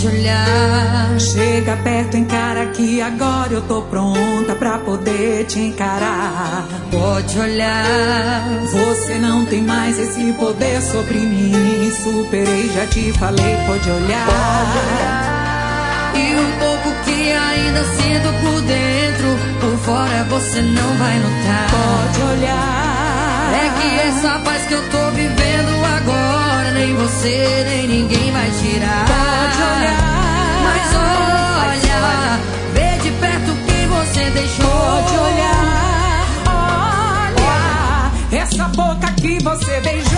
Pode olhar. Chega perto, encara que agora eu tô pronta pra poder te encarar. Pode olhar. Você não tem mais esse poder sobre mim. Superei, já te falei, pode olhar. Pode olhar. E um pouco que ainda sinto por dentro, por fora você não vai notar. Pode olhar. É que essa paz que eu tô vivendo agora, nem você, nem ninguém vai tirar. Pode olhar. Mas olha, vê de perto o que você deixou. Pode olhar. Olha, essa boca que você beijou.